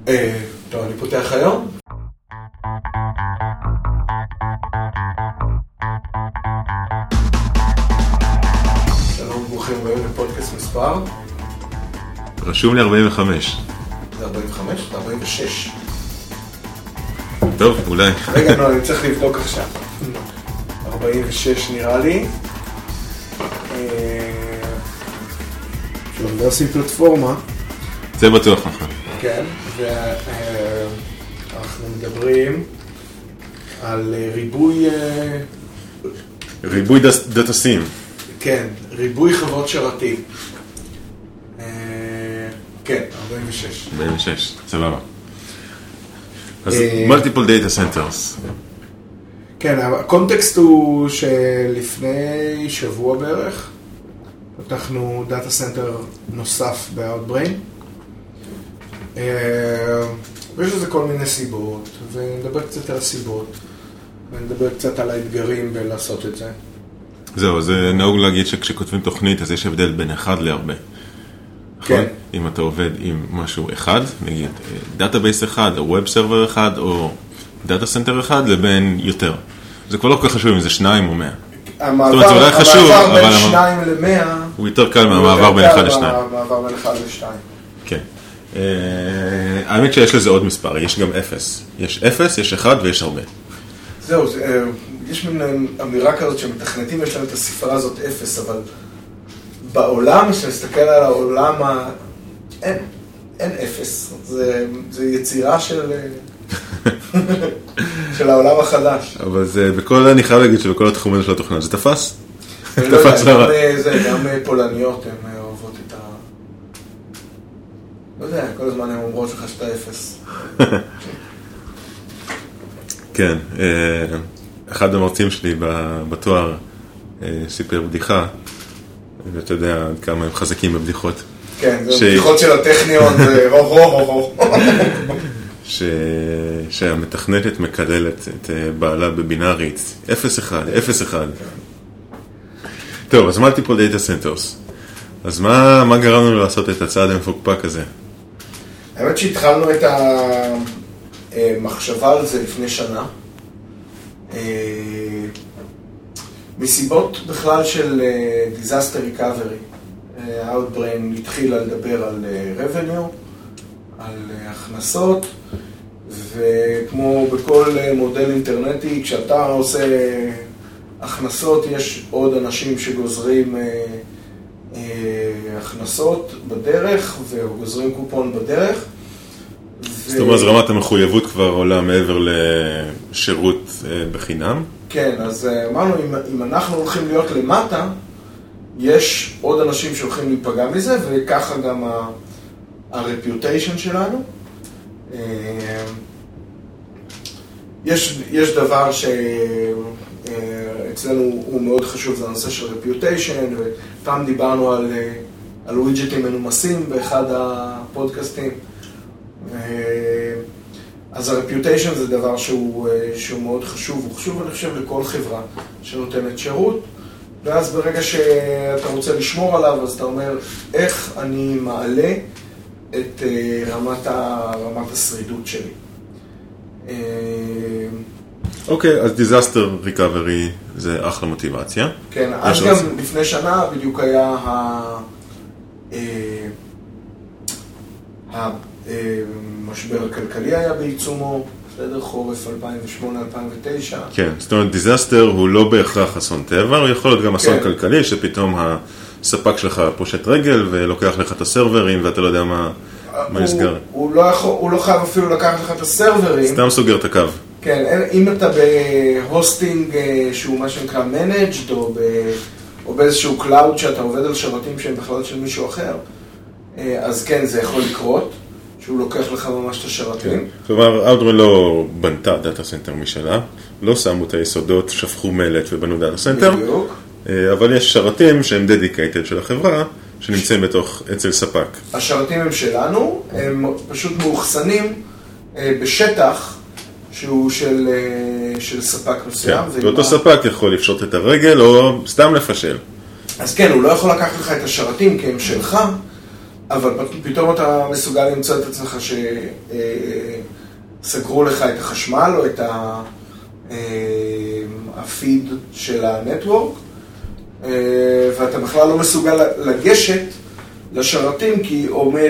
טוב, אני פותח היום. שלום, ברוכים הבאים לפודקאסט מספר. רשום לי 45. זה 45? זה 46. טוב, אולי. רגע, לא, אני צריך לבדוק עכשיו. 46 נראה לי. שלום, דרסי פלטפורמה. זה בטוח נכון. כן, ואנחנו מדברים על ריבוי דאטה-סים. כן, ריבוי חברות שרתים. כן, 46. 46, סבבה. אז multiple data centers. כן, הקונטקסט הוא שלפני שבוע בערך פתחנו דאטה סנטר נוסף ב-Outbrain. ויש לזה כל מיני סיבות, ונדבר קצת על הסיבות, ונדבר קצת על האתגרים בלעשות את זה. זהו, זה נהוג להגיד שכשכותבים תוכנית אז יש הבדל בין אחד להרבה. כן. אם אתה עובד עם משהו אחד, נגיד דאטאבייס אחד, או ווב סרבר אחד, או דאטה סנטר אחד, לבין יותר. זה כבר לא כל כך חשוב אם זה 2 או 100. המעבר בין 2 ל-100 הוא יותר קל מהמעבר בין 1 ל-2. המעבר בין 1 ל-2. כן. האמת שיש לזה עוד מספר, יש גם 0. יש 0, יש 1 ויש הרבה. זהו, יש מין אמירה כזאת שמתכנתים, יש להם את הספרה הזאת 0, אבל בעולם, כשנסתכל על העולם, אין 0. זה יצירה של העולם החדש. אבל זה, אני חייב להגיד שבכל התחומים של התוכנה, זה תפס. לא יודע, גם פולניות הן אוהבות את ה... לא יודע, כל הזמן הן אומרות לך שאתה 0. כן, אחד המרצים שלי בתואר סיפר בדיחה, ואתה יודע כמה הם חזקים בבדיחות. כן, זה בדיחות של הטכניון, זה רו. שהמתכנתת מקללת את בעלה בבינארית, 0-1. טוב, אז multiple data centers. אז מה גרמנו לעשות את הצעד המפוקפק הזה? האמת שהתחלנו את המחשבה על זה לפני שנה. מסיבות בכלל של disaster recovery. Outbrain התחילה לדבר על revenue, על הכנסות, וכמו בכל מודל אינטרנטי, כשאתה עושה הכנסות, יש עוד אנשים שגוזרים הכנסות בדרך, וגוזרים קופון בדרך. זאת אומרת, רמת המחויבות כבר עולה מעבר לשירות בחינם? כן, אז אמרנו, אם אנחנו הולכים להיות למטה, יש עוד אנשים שהולכים להיפגע מזה, וככה גם ה-reputation שלנו. יש דבר שאצלנו הוא מאוד חשוב, זה הנושא של reputation, ופעם דיברנו על ווידג'טים מנומסים באחד הפודקאסטים. אז ה-reputation זה דבר שהוא מאוד חשוב, הוא חשוב אני חושב לכל חברה שנותנת שירות, ואז ברגע שאתה רוצה לשמור עליו, אז אתה אומר איך אני מעלה את רמת השרידות שלי. אוקיי, אז disaster recovery זה אחלה מוטיבציה. כן, אז גם לפני שנה בדיוק היה המשבר הכלכלי היה בעיצומו, בסדר, חורף 2008-2009. כן, זאת אומרת, disaster הוא לא בהכרח אסון טבע, הוא יכול להיות גם אסון כלכלי, שפתאום הספק שלך פושט רגל ולוקח לך את הסרברים ואתה לא יודע מה נסגר. הוא לא חייב אפילו לקחת לך את הסרברים. סתם סוגר את הקו. כן, אם אתה בהוסטינג שהוא מה שנקרא managed, או באיזשהו קלאוד שאתה עובד על שרתים שהם בכלל של מישהו אחר, אז כן, זה יכול לקרות, שהוא לוקח לך ממש את השרתים. כלומר, Outbrain לא בנתה דאטה סנטר משלה, לא שמו את היסודות, שפכו מלט ובנו דאטה סנטר, אבל יש שרתים שהם dedicated של החברה, שנמצאים אצל ספק. השרתים הם שלנו, הם פשוט מאוחסנים בשטח שהוא של ספק מסוים. כן, ואותו ספק יכול לפשוט את הרגל או סתם לפשל. אז כן, הוא לא יכול לקחת לך את השרתים כי הם שלך, אבל פתאום אתה מסוגל למצוא את עצמך שסגרו לך את החשמל או את הפיד של הנטוורק, ואתה בכלל לא מסוגל לגשת לשרתים כי עומד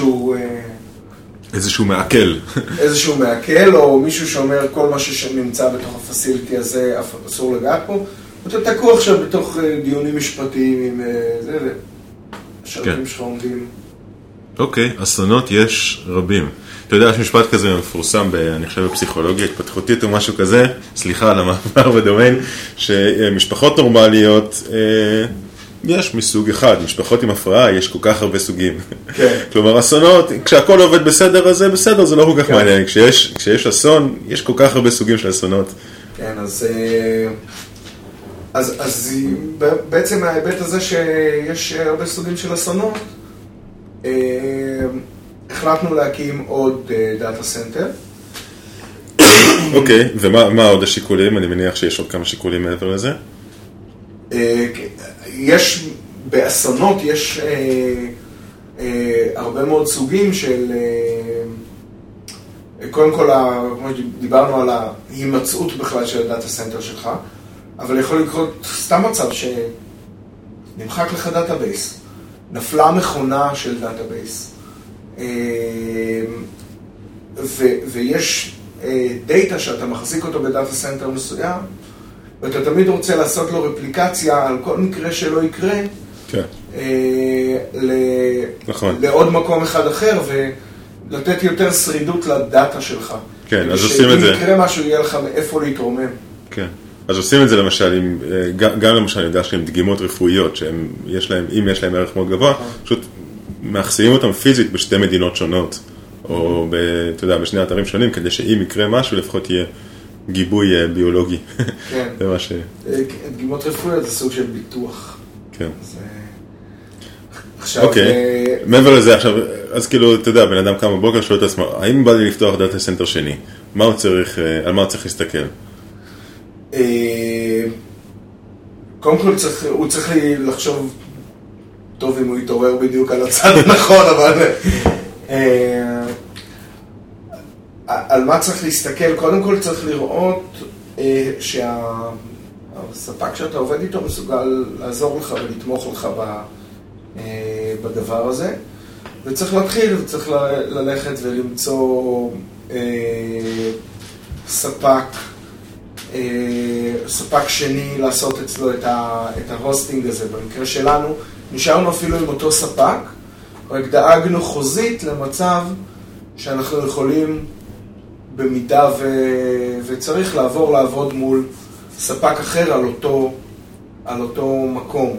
איזשהו מעכל. איזשהו מעכל, או מישהו שאומר כל מה שנמצא בתוך הפסיליטי הזה אסור לגעת פה. אתה תקוע עכשיו בתוך דיונים משפטיים עם זה, ושרתים שלך עומדים. אוקיי, אסונות יש רבים. אתה יודע, יש משפט כזה מפורסם, אני חושב בפסיכולוגיה התפתחותית או משהו כזה, סליחה על המעבר בדומיין, שמשפחות נורמליות יש מסוג אחד, משפחות עם הפרעה יש כל כך הרבה סוגים. כן. כלומר, אסונות, כשהכל עובד בסדר, אז זה בסדר, זה לא כל כך מעניין. כשיש אסון, יש כל כך הרבה סוגים של אסונות. כן, אז בעצם מההיבט הזה שיש הרבה סוגים של אסונות, החלטנו להקים עוד דאטה סנטר. אוקיי, ומה עוד השיקולים? אני מניח שיש עוד כמה שיקולים מעבר לזה. באסונות יש הרבה מאוד סוגים של, קודם כל, כמו שדיברנו על ההימצאות בכלל של הדאטה סנטר שלך, אבל יכול לקרות סתם מצב שנמחק לך דאטאבייס, נפלה מכונה של דאטאבייס, ויש דאטה שאתה מחזיק אותו בדאטה סנטר מסוים, ואתה תמיד רוצה לעשות לו רפליקציה על כל מקרה שלא יקרה, כן. נכון. לעוד מקום אחד אחר, ולתת יותר שרידות לדאטה שלך. כן, אז עושים את זה. שאם יקרה משהו, יהיה לך מאיפה להתרומם. כן. אז עושים את זה למשל, גם למשל, אני יודע שהם דגימות רפואיות, שאם יש להם ערך מאוד גבוה, פשוט מאחסיים אותם פיזית בשתי מדינות שונות, או אתה יודע, בשני אתרים שונים, כדי שאם יקרה משהו, לפחות יהיה גיבוי ביולוגי. כן. זה מה ש... דגימות רפואיות זה סוג של ביטוח. כן. עכשיו... אוקיי, מעבר לזה עכשיו, אז כאילו, אתה יודע, בן אדם קם בבוקר שואל את עצמו, האם בא לי לפתוח דאטה סנטר שני? על מה הוא צריך להסתכל? קודם כל הוא צריך לחשוב טוב אם הוא יתעורר בדיוק על הצד הנכון, אבל על מה צריך להסתכל? קודם כל צריך לראות שהספק שאתה עובד איתו מסוגל לעזור לך ולתמוך לך בדבר הזה, וצריך להתחיל, וצריך ללכת ולמצוא ספק שני לעשות אצלו את ההוסטינג הזה. במקרה שלנו נשארנו אפילו עם אותו ספק, רק דאגנו חוזית למצב שאנחנו יכולים במידה וצריך לעבוד מול ספק אחר על אותו מקום.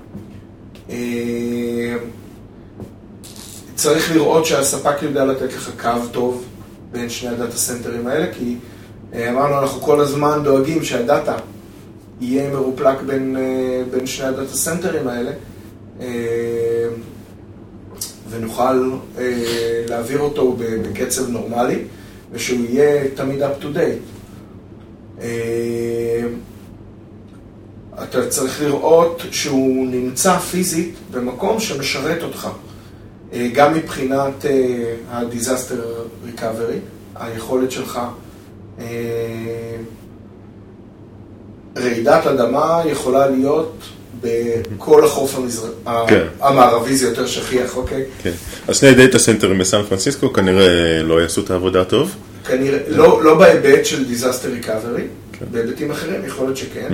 צריך לראות שהספק יודע לתת לך קו טוב בין שני הדאטה סנטרים האלה, כי אמרנו, אנחנו כל הזמן דואגים שהדאטה יהיה מרופלק בין שני הדאטה סנטרים האלה, ונוכל להעביר אותו בקצב נורמלי, ושהוא יהיה תמיד up to date. אתה צריך לראות שהוא נמצא פיזית במקום שמשרת אותך, גם מבחינת ה-disaster recovery, היכולת שלך. רעידת אדמה יכולה להיות בכל החוף המערבי, זה יותר שכיח, אוקיי? כן. אז שני דאטה סנטרים בסן פרנסיסקו כנראה לא יעשו את העבודה טוב? כנראה, לא בהיבט של disaster recovery, בהיבטים אחרים יכול להיות שכן.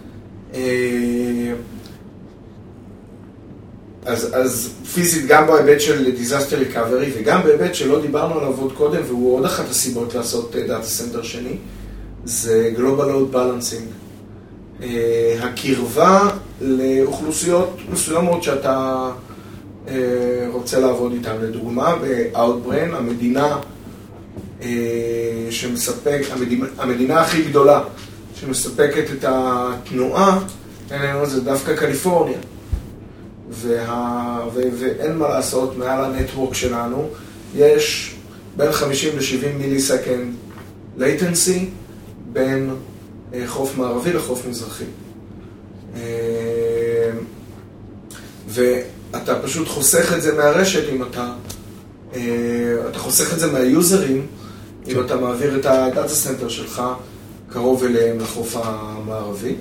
אז פיזית גם בהיבט של disaster recovery וגם בהיבט שלא דיברנו עליו עוד קודם, והוא עוד אחת הסיבות לעשות דאטה סנטר שני, זה global load balancing. הקרבה לאוכלוסיות מסוימות שאתה רוצה לעבוד איתן. לדוגמה, ב-Outbrain, המדינה הכי גדולה שמספקת את התנועה, זה דווקא קליפורניה. ואין מה לעשות, מעל הנטוורק שלנו יש בין 50 ל-70 מיליסקנד latency בין חוף מערבי לחוף מזרחי. אתה פשוט חוסך את זה מהרשת אם אתה חוסך את זה מהיוזרים, אם אתה מעביר את הדאטה סנטר שלך קרוב אליהם לחוף המערבי.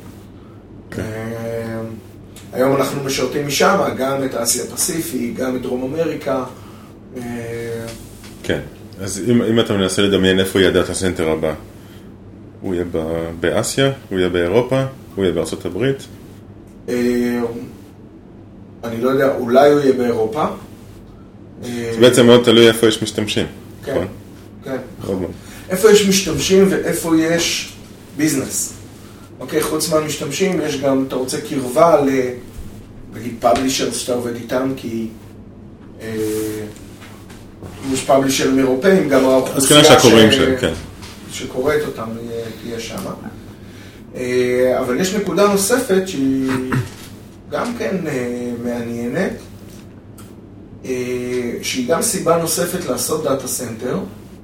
היום אנחנו משרתים משם, גם את אסיה פסיפי, גם את דרום אמריקה. כן, אז אם אתה מנסה לדמיין איפה יהיה הדאטה סנטר הבא, הוא יהיה באסיה, הוא יהיה באירופה, הוא יהיה בארצות הברית? אני לא יודע, אולי הוא יהיה באירופה. זה בעצם מאוד תלוי איפה יש משתמשים. כן, כן. איפה יש משתמשים ואיפה יש ביזנס. אוקיי, חוץ מהמשתמשים יש גם, אתה רוצה קרבה נגיד פאבלישרס שאתה עובד איתם, כי יש פאבלישרים אירופאים, גם האוכלוסייה שקוראת אותם תהיה שם. אבל יש נקודה נוספת שהיא גם כן מעניינת, שהיא גם סיבה נוספת לעשות דאטה סנטר.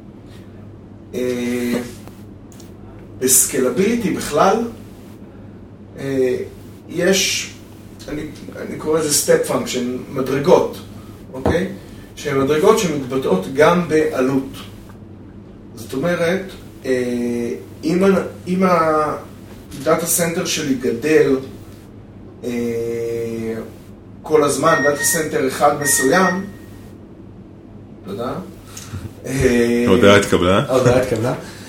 בסקלביליטי בכלל, יש, אני קורא לזה סטפ פונקשן, מדרגות, אוקיי? שהן מדרגות שמתבטאות גם בעלות. זאת אומרת, אם הדאטה סנטר שלי גדל כל הזמן, דאטה סנטר אחד מסוים, תודה. ההודעה התקבלה. ההודעה התקבלה.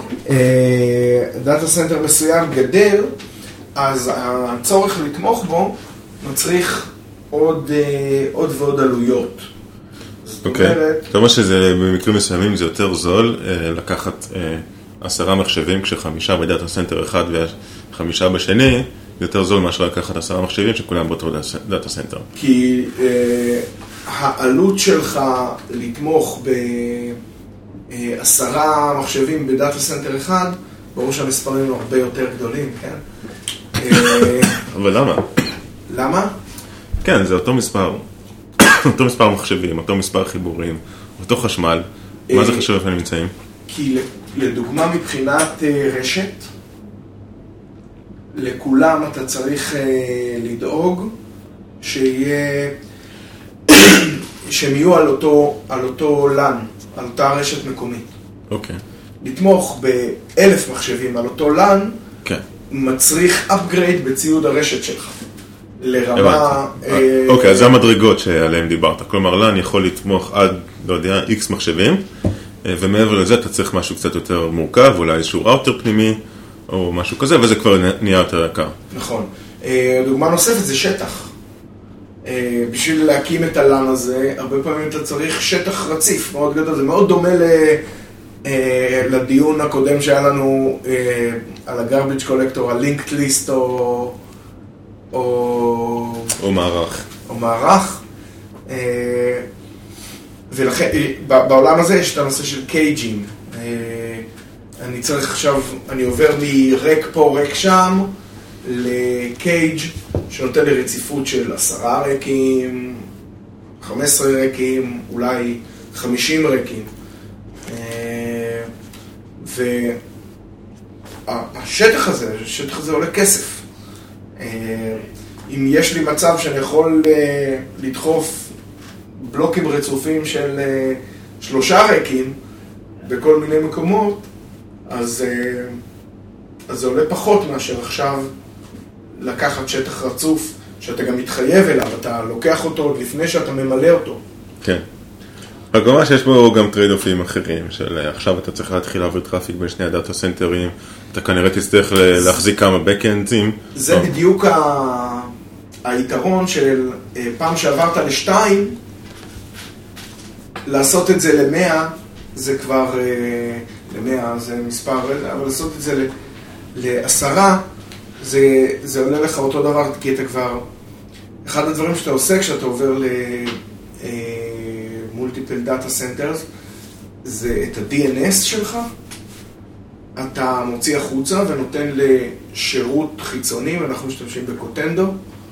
דאטה סנטר מסוים גדל, אז הצורך לתמוך בו מצריך עוד ועוד עלויות. אוקיי. זאת אומרת שזה במקרים מסוימים זה יותר זול לקחת 10 מחשבים כש5 בדאטה סנטר אחד ו5 בשני, יותר זול מאשר לקחת 10 מחשבים שכולם באותו דאטה סנטר. כי העלות שלך לתמוך ב10 מחשבים בדאטה סנטר אחד, ברור שהמספרים הם הרבה יותר גדולים, כן? אבל למה? למה? כן, זה אותו מספר. אותו מספר מחשבים, אותו מספר חיבורים, אותו חשמל. מה זה חשוב איפה נמצאים? כי לדוגמה מבחינת רשת, לכולם אתה צריך לדאוג שהם יהיו על אותו LAN, על אותה רשת מקומית. אוקיי. לתמוך ב1,000 מחשבים על אותו LAN, כן. מצריך upgrade בציוד הרשת שלך. לרמה... אוקיי, אז זה המדרגות שעליהן דיברת. כלומר, LAN יכול לתמוך עד, לא יודע, X מחשבים, ומעבר לזה אתה צריך משהו קצת יותר מורכב, אולי איזשהו ראוטר פנימי, או משהו כזה, וזה כבר נהיה יותר יקר. נכון. דוגמה נוספת זה שטח. בשביל להקים את הלאן הזה, הרבה פעמים אתה צריך שטח רציף מאוד גדול. זה מאוד דומה לדיון הקודם שהיה לנו על ה-garbage collector, ה-linked list או מערך. או מערך. ולכן, בעולם הזה יש את הנושא של קייג'ים. אני צריך עכשיו, אני עובר מרק פה, רק שם, לקייג' שנותן לי רציפות של 10 רקים, 15 רקים, אולי 50 רקים. והשטח הזה עולה כסף. אם יש לי מצב שאני יכול לדחוף בלוקים רצופים של 3 רקים בכל מיני מקומות, אז זה עולה פחות מאשר עכשיו לקחת שטח רצוף שאתה גם מתחייב אליו, אתה לוקח אותו עוד לפני שאתה ממלא אותו. כן. רק ממש יש בו גם טרייד-אופים אחרים, של עכשיו אתה צריך להתחיל להעביר טראפיק בין שני הדאטה סנטרים, אתה כנראה תצטרך להחזיק כמה בקאנדים. זה בדיוק היתרון של פעם שעברת ל2, לעשות את זה ל100, זה כבר, ל100 זה מספר, אבל לעשות את זה ל10, זה עולה לך אותו דבר, כי אתה כבר, אחד הדברים שאתה עושה כשאתה עובר למולטיפל דאטה סנטרס, זה את ה-DNS שלך, אתה מוציא החוצה ונותן לשירות חיצוני, ואנחנו משתמשים בקוטנדו,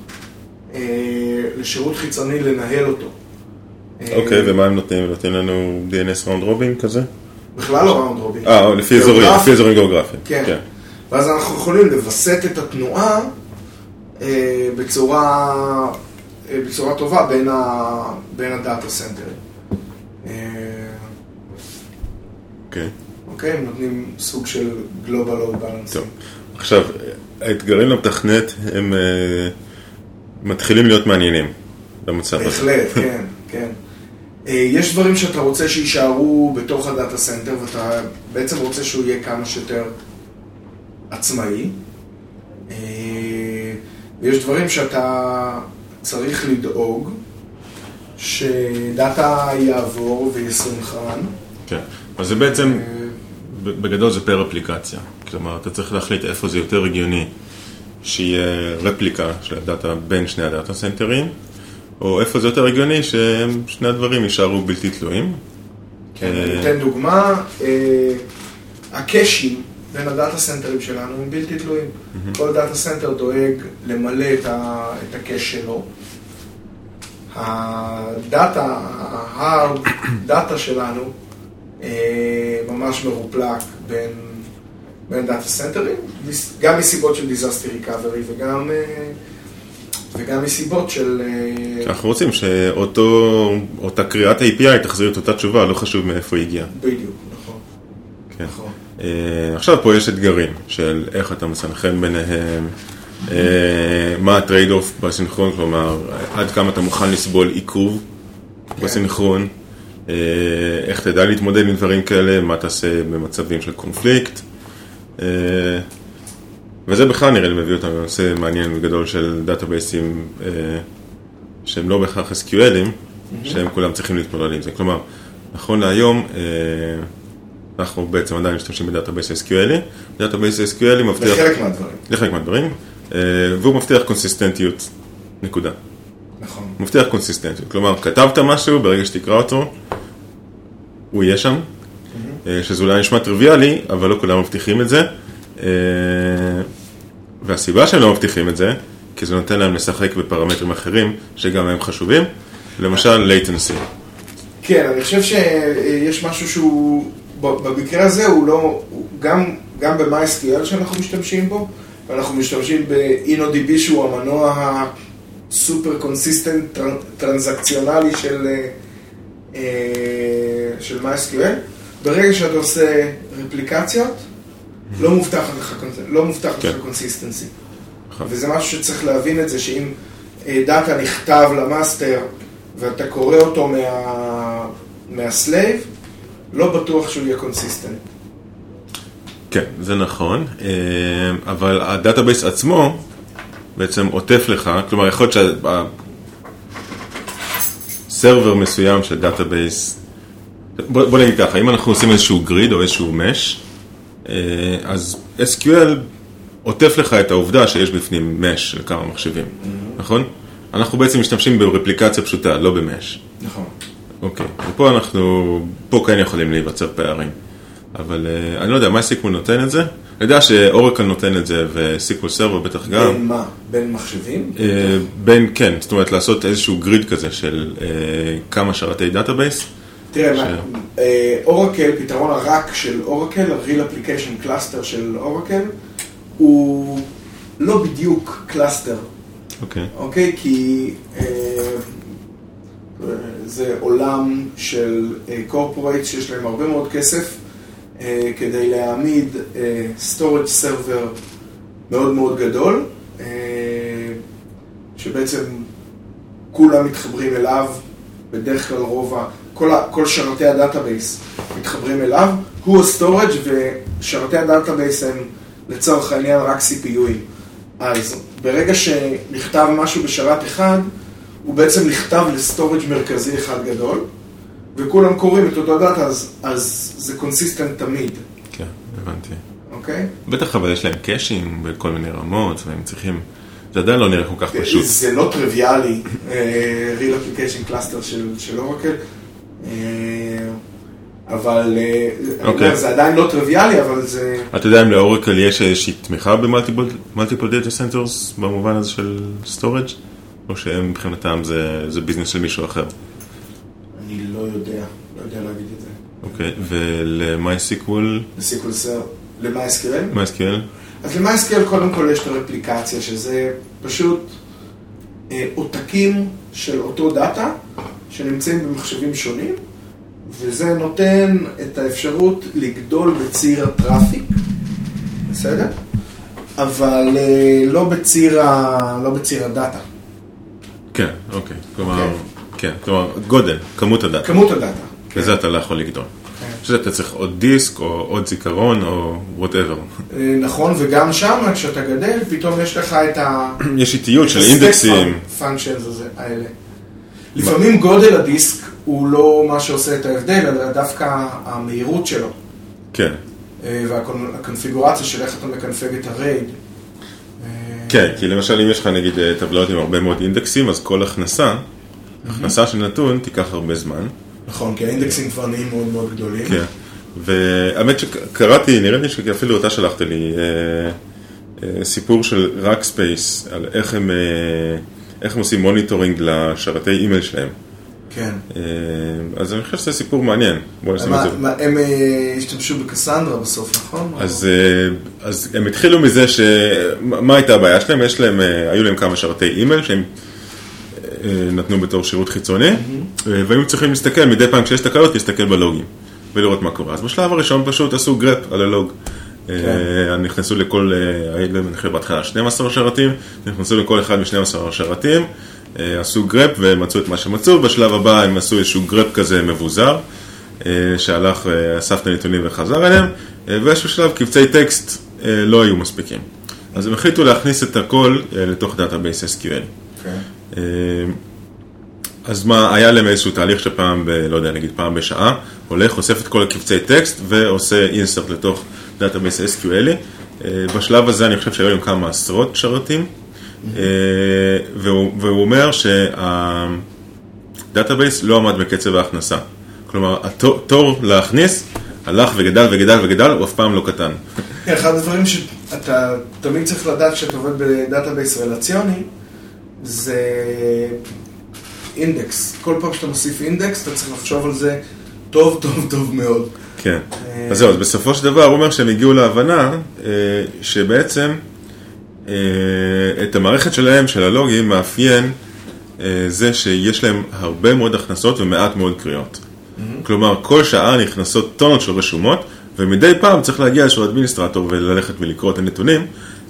לשירות חיצוני לנהל אותו. אוקיי, ומה הם נותנים? נותנים לנו DNS ראונד רובין כזה? בכלל לא ראונד רובין. לפי אזורים גיאוגרפיים. כן. ואז אנחנו יכולים לבסט את התנועה בצורה בצורה טובה בין הדאטה סנטרים. אוקיי, הם נותנים סוג של global load balancing. טוב, עכשיו, האתגרים למתכנת הם מתחילים להיות מעניינים במצב הזה. בהחלט, כן, כן. יש דברים שאתה רוצה שישארו בתוך הדאטה סנטר, ואתה בעצם רוצה שהוא יהיה כמה שיותר עצמאי. ויש דברים שאתה צריך לדאוג שדאטה יעבור ויסונכרן. כן, אז זה בעצם, בגדול זה פר אפליקציה. כלומר, אתה צריך להחליט איפה זה יותר הגיוני שיהיה רפליקה של הדאטה בין שני הדאטה סנטרים, או איפה זה יותר הגיוני ששני הדברים יישארו בלתי תלויים. כן, אני אתן דוגמה, הקאשים בין הדאטה סנטרים שלנו הם בלתי תלויים. כל דאטה סנטר דואג למלא את הקאש שלו. הדאטה שלנו ממש מרופלק בין דאטה סנטרים, גם מסיבות של disaster recovery וגם מסיבות של... אנחנו רוצים שאותה קריאת API תחזיר את אותה תשובה, לא חשוב מאיפה היא הגיעה. בדיוק, נכון. כן. נכון. עכשיו פה יש אתגרים של איך אתה מסנכרן ביניהם, מה הטרייד אוף בסינכרון, כלומר, עד כמה אתה מוכן לסבול עיכוב בסינכרון, איך תדע להתמודד עם דברים כאלה, מה תעשה במצבים של קונפליקט, וזה בכלל נראה לי מביא אותנו לנושא מעניין וגדול של דאטאבייסים שהם לא בהכרח SQL'ים, שהם כולם צריכים להתמודד עם זה. כלומר, נכון להיום, אנחנו בעצם עדיין משתמשים בדאטאבייס SQL'י, דאטאבייס SQL'י מבטיח... לחלק מהדברים, והוא מבטיח קונסיסטנטיות, נקודה. נכון. מבטיח קונסיסטנטיות, כלומר, כתבת משהו, ברגע שתקרא אותו, הוא יהיה שם, שזה אולי נשמע טריוויאלי, אבל לא כולם מבטיחים את זה, והסיבה שהם לא מבטיחים את זה, כי זה נותן להם לשחק בפרמטרים אחרים, שגם הם חשובים, למשל latency. כן, אני חושב שיש משהו שהוא, במקרה הזה הוא לא, גם ב-MySQL שאנחנו משתמשים בו, ואנחנו משתמשים ב-InnoDB שהוא המנוע הסופר קונסיסטנט טרנזקציונלי של MySQL. ברגע שאתה עושה רפליקציות, לא מובטח לך קונסיסטנסי. וזה משהו שצריך להבין את זה, שאם דאטה נכתב למאסטר ואתה קורא אותו מהסלייב, לא בטוח שהוא יהיה קונסיסטנט. כן, זה נכון, אבל הדאטאבייס עצמו בעצם עוטף לך, כלומר יכול להיות סרבר מסוים של דאטאבייס, בוא נגיד ככה, אם אנחנו עושים איזשהו גריד או איזשהו מש, אז SQL עוטף לך את העובדה שיש בפנים מש של כמה מחשבים, נכון? אנחנו בעצם משתמשים ברפליקציה פשוטה, לא במש. נכון. אוקיי, ופה כן יכולים להיווצר פערים. אבל אני לא יודע, MySQL נותן את זה? אני יודע שאורקל נותן את זה, ו-SQL Server בטח גם. בין מה? בין מחשבים? כן, זאת אומרת, לעשות איזשהו גריד כזה של כמה שרתי דאטאבייס. תראה, אורקל, פתרון הרק של אורקל, ה-Real Application Cluster של אורקל, הוא לא בדיוק קלאסטר. אוקיי? כי זה עולם של corporates שיש להם הרבה מאוד כסף, כדי להעמיד storage server מאוד מאוד גדול, שבעצם כולם מתחברים אליו, בדרך כלל כל שרתי הדאטאבייס מתחברים אליו, הוא הסטורג' ושרתי הדאטאבייס הם לצורך העניין רק CPU'ים. אז ברגע שנכתב משהו בשרת אחד, הוא בעצם נכתב לסטורג' מרכזי אחד גדול, וכולם קוראים את אותו דאטה, אז זה קונסיסטנט תמיד. כן, הבנתי. אוקיי? בטח אבל יש להם קאשים בכל מיני רמות, והם צריכים... זה עדיין לא נראה כל כך פשוט. זה לא טריוויאלי, Real Application Cluster של אורקל, אבל זה עדיין לא טריוויאלי, אבל זה... אתה יודע אם לאורקל יש איזושהי תמיכה במולטיפל דאטה סנטרס במובן הזה של סטורג' או שהם מבחינתם זה ביזנס של מישהו אחר? אני לא יודע להגיד את זה. אוקיי, ול-MySQL? ל-MySQL? MySQL? אז ל-MySQL קודם כל יש את הרפליקציה, שזה פשוט עותקים של אותו דאטה שנמצאים במחשבים שונים, וזה נותן את האפשרות לגדול בציר הטראפיק, בסדר? אבל לא בציר הדאטה. כן, אוקיי. כלומר, כן, כלומר, גודל, כמות הדאטה. כמות הדאטה. וזה אתה לא יכול לגדול. שזה אתה צריך עוד דיסק, או עוד זיכרון, או whatever. נכון, וגם שם, כשאתה גדל, פתאום יש לך את יש איטיות של אינדקסים. functions האלה. לפעמים גודל הדיסק הוא לא מה שעושה את ההבדל, אלא דווקא המהירות שלו. כן. והקונפיגורציה של איך אתה מקנפג את הרייד. כן, כי למשל אם יש לך נגיד טבלאות עם הרבה מאוד אינדקסים, אז כל הכנסה של נתון תיקח הרבה זמן. נכון, כי האינדקסים כבר נהיים מאוד מאוד גדולים. כן, והאמת שקראתי, נראה לי שאפילו אותה שלחת לי, סיפור של Rackspace, על איך הם עושים מוניטורינג לשרתי אימייל שלהם. כן. אז אני חושב שזה סיפור מעניין. הם השתמשו בקסנדרה בסוף, נכון? אז הם התחילו מזה מה הייתה הבעיה שלהם? היו להם כמה שרתי אימייל שהם נתנו בתור שירות חיצוני, והיו צריכים להסתכל, מדי פעם כשיש תקלות, להסתכל בלוגים ולראות מה קורה. אז בשלב הראשון פשוט עשו גרפ על הלוג. נכנסו לכל, אני בהתחלה 12 שרתים, נכנסו לכל אחד מ-12 השרתים, עשו גרפ ומצאו את מה שמצאו. בשלב הבא הם עשו איזשהו גרפ כזה מבוזר, שהלך, אסף את הנתונים וחזר אליהם, ואיזשהו שלב קבצי טקסט לא היו מספיקים. אז הם החליטו להכניס את הכל לתוך דאטאבייס SQL. אז מה, היה להם איזשהו תהליך שפעם, לא יודע, נגיד פעם בשעה, הולך, אוסף את כל הקבצי טקסט ועושה אינסרט לתוך דאטאבייס SQL. בשלב הזה אני חושב שהיו להם כמה עשרות שרתים, והוא אומר שהדאטאבייס לא עמד בקצב ההכנסה. כלומר, התור להכניס הלך וגדל וגדל וגדל, הוא אף פעם לא קטן. אחד הדברים שאתה תמיד צריך לדעת שאתה עובד בדאטאבייס רלציוני, זה אינדקס. כל פעם שאתה מוסיף אינדקס, אתה צריך לחשוב על זה טוב, טוב, טוב מאוד. כן. אז זהו, אז בסופו של דבר, הוא אומר שהם הגיעו להבנה שבעצם את המערכת שלהם, של הלוגים, מאפיין זה שיש להם הרבה מאוד הכנסות ומעט מאוד קריאות. כלומר, כל שעה נכנסות טונות של רשומות, ומדי פעם צריך להגיע איזשהו אדמיניסטרטור וללכת ולקרוא את הנתונים,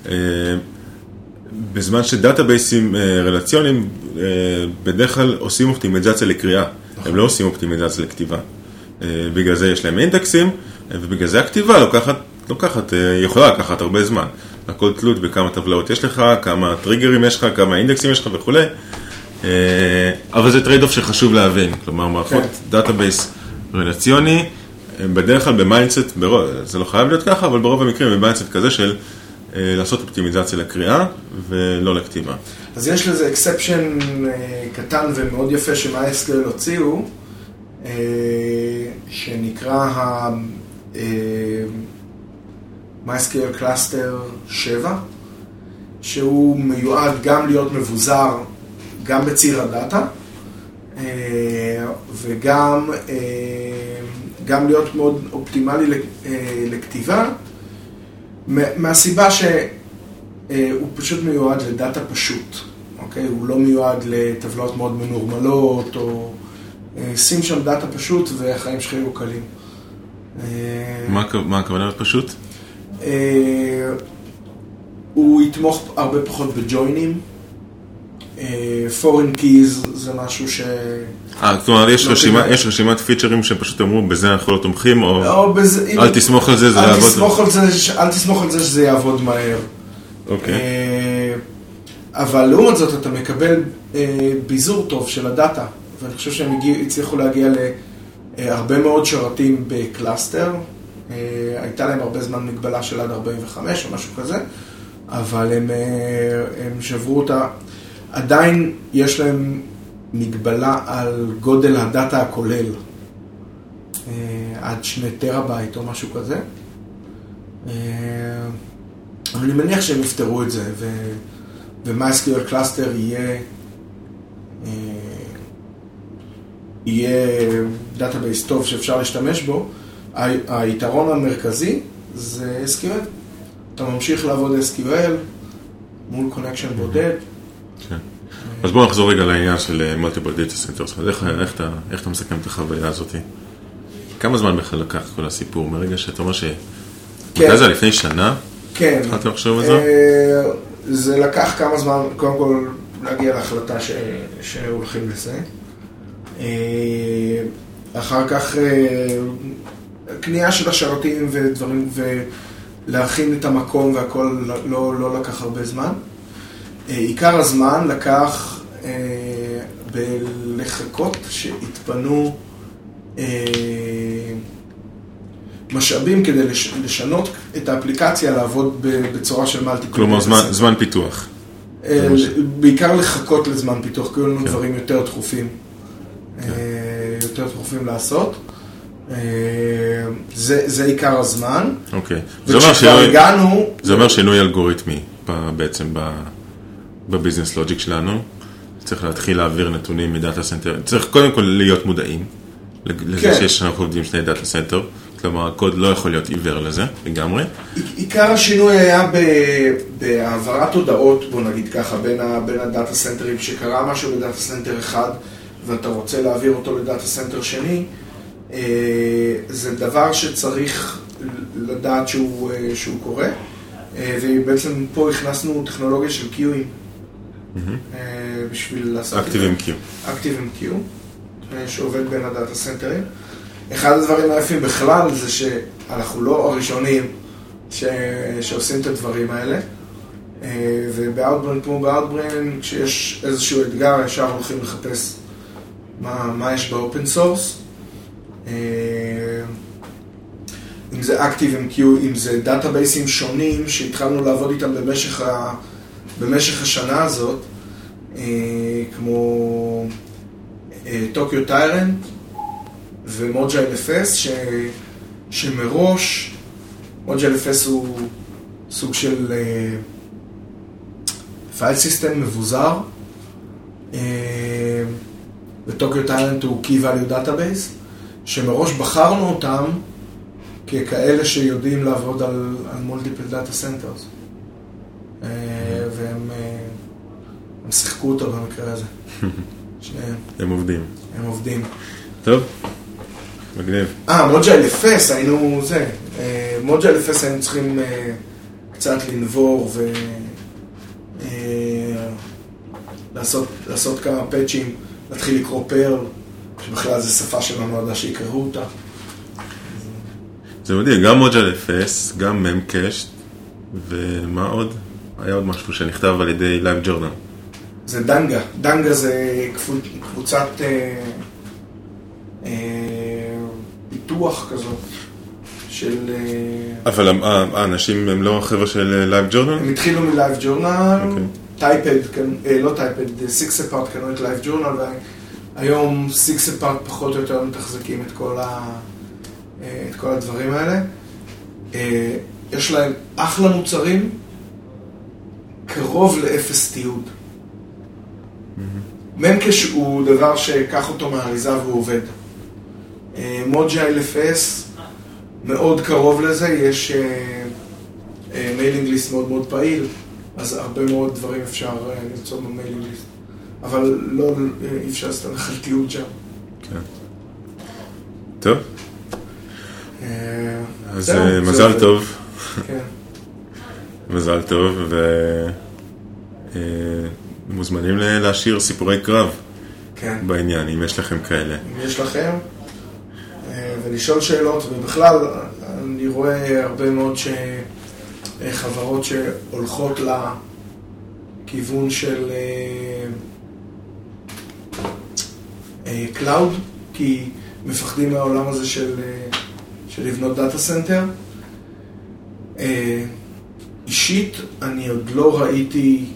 בזמן שדאטאבייסים רלציוניים בדרך כלל עושים אופטימיזציה לקריאה, הם לא עושים אופטימיזציה לכתיבה. בגלל זה יש להם אינדקסים, ובגלל זה הכתיבה יכולה לקחת הרבה זמן. הכל תלות בכמה טבלאות יש לך, כמה טריגרים יש לך, כמה אינדקסים יש לך וכו'. אבל זה טרייד אוף שחשוב להבין. כלומר, מערכות דאטאבייס רלציוני, בדרך כלל במיינדסט, זה לא חייב להיות ככה, אבל ברוב המקרים במיינדסט כזה של לעשות אופטימיזציה לקריאה ולא לכתיבה. אז יש לזה אקספשן קטן ומאוד יפה ש-MySQL הוציאו, שנקרא MySQL Cluster 7, שהוא מיועד גם להיות מבוזר, גם בציר הדאטה, וגם להיות מאוד אופטימלי לכתיבה, מהסיבה שהוא פשוט מיועד לדאטה פשוט, אוקיי? הוא לא מיועד לטבלאות מאוד מנורמלות, או שים שם דאטה פשוט והחיים שלך יהיו קלים. מה הכוונה פשוט? הוא יתמוך הרבה פחות בג'וינים. foreign keys זה משהו ש... כלומר, יש רשימת פיצ'רים שפשוט אמרו, בזה אנחנו לא תומכים, או אל תסמוך על זה, זה יעבוד. אל תסמוך על זה שזה יעבוד מהר. אוקיי. אבל לעומת זאת, אתה מקבל ביזור טוב של הדאטה, ואני חושב שהם הצליחו להגיע להרבה מאוד שרתים בקלאסטר. הייתה להם הרבה זמן מגבלה של עד 45 או משהו כזה, אבל הם שברו אותה. עדיין יש להם מגבלה על גודל הדאטה הכולל, עד 2 טראבייט או משהו כזה. אבל אני מניח שהם יפתרו את זה, ו-MySQL Cluster יהיה דאטאבייס טוב שאפשר להשתמש בו. היתרון המרכזי זה SQL. אתה ממשיך לעבוד SQL מול קונקשן בודד. אז בואו נחזור רגע לעניין של multiple data centers. אז איך אתה מסכם את החוויה הזאת? כמה זמן בכלל לקח כל הסיפור? מרגע שאתה אומר מתי זה לפני שנה? כן. התחלת לחשוב על זה? זה לקח כמה זמן, קודם כל להגיע להחלטה שהולכים לזה. אחר כך קנייה של השרתים ודברים, ולהכין את המקום והכל לא לקח הרבה זמן. עיקר הזמן לקח בלחכות שהתפנו משאבים כדי לשנות את האפליקציה לעבוד בצורה של מולטי. כלומר, זמן פיתוח. בעיקר לחכות לזמן פיתוח, כי היו לנו דברים יותר דחופים. יותר דחופים לעשות. זה עיקר הזמן. אוקיי. וכשכבר הגענו... זה אומר שינוי אלגוריתמי בעצם בביזנס לוג'יק שלנו. צריך להתחיל להעביר נתונים מדאטה סנטר. צריך קודם כל להיות מודעים לזה שיש אנחנו עובדים שני דאטה סנטר. כלומר, הקוד לא יכול להיות עיוור לזה, לגמרי. עיקר השינוי היה בהעברת הודעות, בוא נגיד ככה, בין הדאטה סנטרים, שקרה משהו בדאטה סנטר אחד, ואתה רוצה להעביר אותו לדאטה סנטר שני, זה דבר שצריך לדעת שהוא קורה, ובעצם פה הכנסנו טכנולוגיה של קיואים, בשביל לעשות את זה. Active MQ, שעובד בין הדאטה סנטרים. אחד הדברים היפים בכלל זה שאנחנו לא הראשונים שעושים את הדברים האלה, ובאוטברן כמו באוטברן, כשיש איזשהו אתגר, ישר הולכים לחפש מה יש באופן סורס. אם זה Active MQ, אם זה דאטאבייסים שונים שהתחלנו לעבוד איתם במשך השנה הזאת, כמו טוקיו טיירנט ומוג'ייל FS, שמראש מוג'ייל FS הוא סוג של פייל סיסטם מבוזר, וטוקיו טיירנט הוא Key Value Database, שמראש בחרנו אותם ככאלה שיודעים לעבוד על Multiple Data Centers. והם שיחקו אותו במקרה הזה. שניהם. הם עובדים. טוב, מגניב. מוג'ייל FS, היינו זה. מוג'ייל FS היינו צריכים קצת לנבור לעשות כמה פאצ'ים, להתחיל לקרוא פרל, שבכלל זו שפה שלנו עדה שיקראו אותה. זה מדהים, גם מוג'ייל FS, גם ממקאשט, ומה עוד? היה עוד משהו שנכתב על ידי Live Journal. זה דנגה. דנגה זה קבוצת פיתוח כזאת של... אבל האנשים הם לא חבר'ה של Live Journal? הם התחילו מ-Live Journal, טייפד, לא טייפד, SixApart קנו את Live Journal, והיום SixApart פחות או יותר מתחזקים את כל הדברים האלה. יש להם אחלה מוצרים, קרוב לאפס תיעוד. ממקש הוא דבר שיקח אותו מהאריזה והוא עובד. מוג'ייל FS מאוד קרוב לזה, יש מיילינג ליסט מאוד מאוד פעיל, אז הרבה מאוד דברים אפשר למצוא במיילינג ליסט. אבל לא אי אפשר להסתמך על תיעוד שם. כן. טוב. אז מזל טוב. כן. מזל טוב, ומוזמנים להשאיר סיפורי קרב בעניין, אם יש לכם כאלה. אם יש לכם, ולשאול שאלות, ובכלל אני רואה הרבה מאוד חברות שהולכות לכיוון של קלאוד, כי מפחדים מהעולם הזה של לבנות דאטה סנטר. אישית, אני עוד לא ראיתי,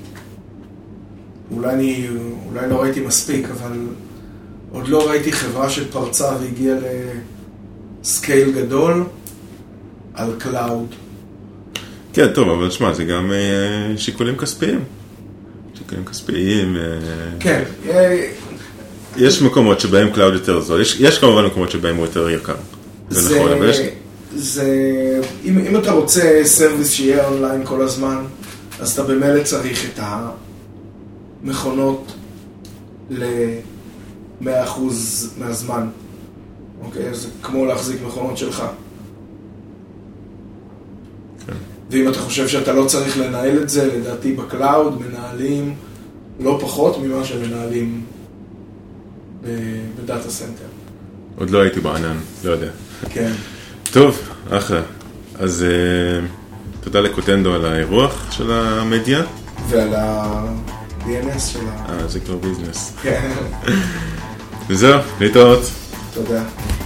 אולי לא ראיתי מספיק, אבל עוד לא ראיתי חברה שפרצה והגיעה לסקייל גדול על קלאוד. כן, טוב, אבל שמע, זה גם שיקולים כספיים. שיקולים כספיים. כן. יש מקומות שבהם קלאוד יותר זול. יש כמובן מקומות שבהם הוא יותר יקר. זה נכון, אבל יש... אם אתה רוצה סרוויס שיהיה אונליין כל הזמן, אז אתה במילא צריך את המכונות ל-100% מהזמן. אוקיי? זה כמו להחזיק מכונות שלך. ואם אתה חושב שאתה לא צריך לנהל את זה, לדעתי בקלאוד מנהלים לא פחות ממה שמנהלים בדאטה סנטר. עוד לא הייתי בענן, לא יודע. כן. טוב, אחלה. אז תודה לקוטנדו על האירוח של המדיה. ועל ה-DNS של ה... זה כבר ביזנס. כן. וזהו, להתראות. תודה.